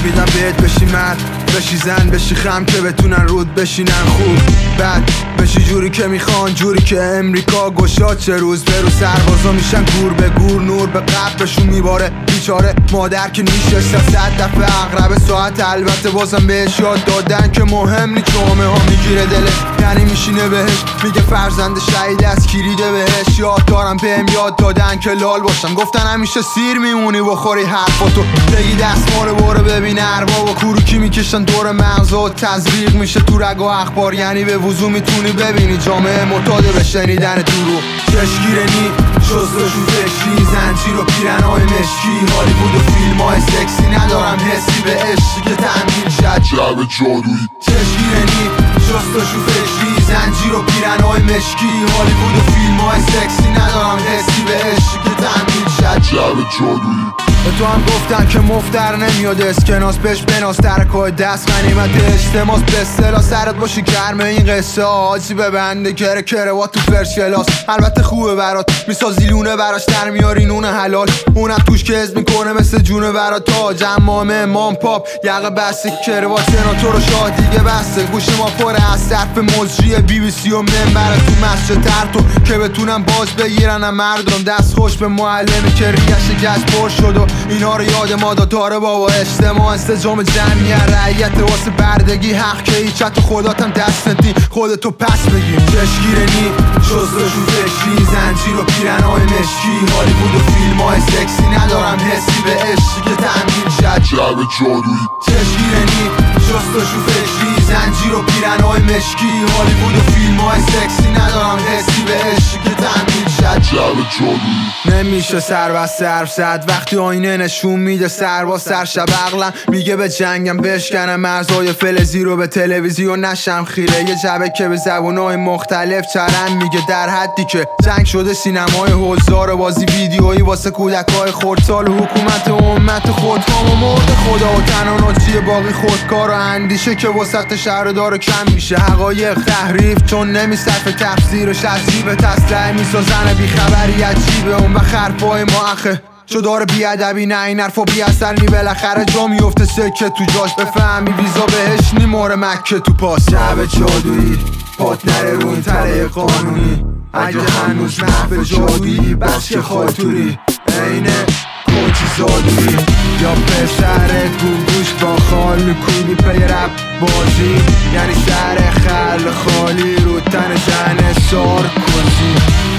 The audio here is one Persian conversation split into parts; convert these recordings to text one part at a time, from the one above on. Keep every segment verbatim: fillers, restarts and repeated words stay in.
میدم بهت بشی مرد، بشی زن، بشی خم که بتونن رود بشینن خوب. بعد بشی جوری که میخوان، جوری که امریکا گشاد چه روز به رو سربازا میشن گور به گور، نور به قبرشون میباره بیچاره مادر که نیشه صد دفعه اقرب ساعت. البته بازم بهش یاد دادن که مهم نی جامعه ها میگیره دلش، یعنی میشینه بهش میگه فرزند شهید از کلیده بهش. یاد دارم بهم یاد دادن که لال باشم، گفتن همیشه سیر میمونی بخوری حرفاتو بگی دستمال برو ببین ارباب و کوروکی میکشن دور مغزا و تزریق میشه تو رگ و اخبار، یعنی به وضوح میتونی ببینی جامعه معتاد به شنیدن دروغ. چشگیره نی شستشو فکری، زنجیر و پیرنهای مشکی، هالیوود و فیلم های سکسی، ندارم حسی به عشقی که تحمیل شد شب جادویی. چشگیره نی شستشو فکری، زنجیر و پیرنهای مشکی، هالیوود و فیلم های سکسی، ندارم حسی به عشقی که تحمیل شد شب جادویی. به تو هم گفتن که مفتر نمیاد اسکناس، بهش بناس ترکای دست غنیمت اجتماس، به اصطلاح سرت باشی گرمه این قصه آجی ببنده کره کروات تو فرش کلاس. البته خوبه برات میسازی لونه براش در میاری نون حلال، اونم توش که حزب میکنه مثل جونه برات تاج امامه مام پاپ یقه بسته کروات سناتور و شاه دیگه بسته. گوش ما پره از صرف مجری بی بی سی و منبر تو مسجد ترتو که بتونم باز بگیرن مردم دست خوش به معلمی که ریش گشت پر شد و اینا رو یاد ما داره بابا. اجتماع انسجام جمعی رعیت واسه بردگی، حق که ایچت خداتم دست ندی خودتو پس بگیر. چشگیره نی شستشو فکری، زنجیر و پیرنهای مشکی، هالیوود و فیلم های سکسی، ندارم حسی به عشقی که تحمیل شد شب جادویی. چشگیره نی شستشو فکری، زنجیر و پیرنهای مشکی، هالیوود و فیلم های سکسی، ندارم حسی به عشقی که تحمیل شد شب جادویی. نمیشه سر و صرف زد وقتی آینه نشون میده سر با سر شب عقلم میگه به جنگم بشکنم مرزای فلزی رو به تلویزیون نشم خیره. یه جبه که به زبونهای مختلف چرم میگه در حدی که جنگ شده سینمای هزار بازی ویدیویی واسه کودکای خردسال و حکومت و امت خودکام و مرد خدا و تناناچی باقی خودکار و اندیشه که وسط شهر داره کم میشه. حقایق تحریف چون نمیصرف تفسیرش عجیبه، تسلح میسازن بیخبری عجیبه. اون وقت حرفای ما اخه چو داره بیادبی نه این حرفا بی اثر نی، بالاخره جا میفته سکه تو جاش بفهمی ویزا بهش نی ماره مکه تو پاس. شب جادویی پات نره رو این تله قانونی، اگه هنوز محفل جادویی بخش خاطوری اینه کوچی زادویی یا پسرت گوگوش با خال میکنی پی رب بازی، یعنی شهر خل خالی رو تن جن سار کنی.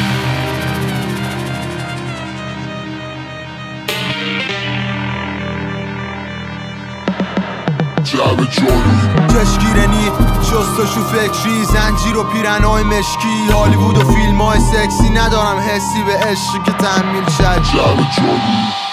شب جادویی. چشگیره نی شستشو فکری، زنجیر و پیرنهای مشکی، هالیوود و فیلم های سکسی، ندارم حسی به عشقی که تحمیل شد شب جادویی.